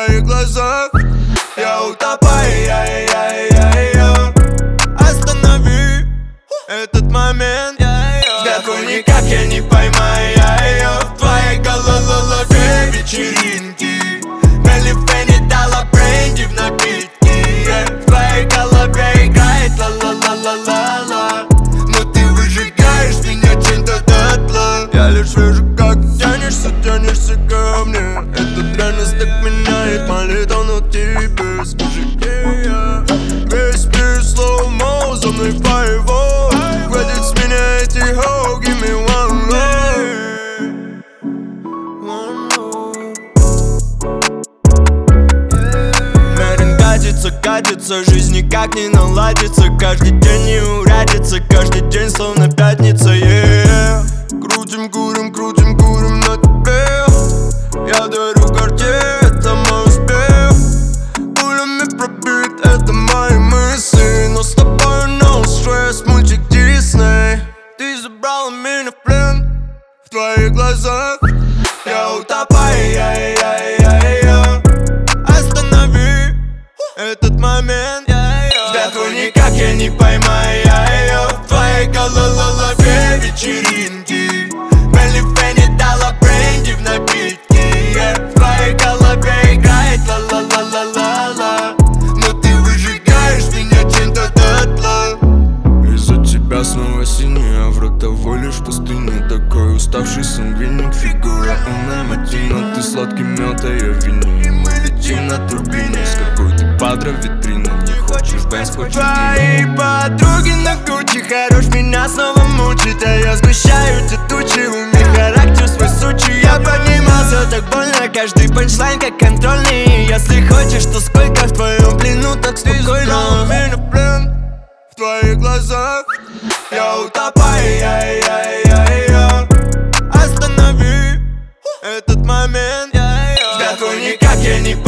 твоих глазах я утопаю, останови этот момент. Взгляд твой никак я не поймаю. В твоей голове вечеринки, Мелифени дала бренди в напитки. В твоей голове играет ла-ла-ла-ла-ла-ла, но ты выжигаешь меня чем-то дотла. Я лишь вижу, как тянешься ко мне. Этот реальность так меняет молитву на тебе. Скажи, где я? Весь мир slow-mo, за мной фаево. Хватит с меня эти hoes, give me one love. Мерин катится, жизнь никак не наладится. Каждый день не урядится, каждый день словно пятница, yeah. Крутим, курим на тебе. Я дарю Cartier, это мой успех. Пулями пробит, это мои мысли. Но с тобой no stress, мультик Disney. Ты забрала меня в плен. В твоих глазах я утопаю, останови этот момент. Взгляд твой никак я не поймаю. В твоей голове вечеринки, Мелифени дала бренди в напитки. В твоей голове играет ла-ла-ла-ла-ла-ла, но ты выжигаешь меня чем-то дотла. Из-за тебя снова синяя, в ротовой лишь пустыня. Такой уставший сангвиник, фигура умная матина. Ты сладкий мед, а я виню, и мы летим на турбине. С какой ты падра витрина, не хочешь Бенз, хочешь твои подруги на Гуччи, хорош меня снова мучить. А я сгущаю те тучи, у них характер свой сучий. Я поднимался так больно, каждый панчлайн как контрольный. Если хочешь, то сколько в твоем плену, так спокойно. Ты меня в плен. В твоих глазах я утопаю, останови этот момент. Взгляд твой никак я не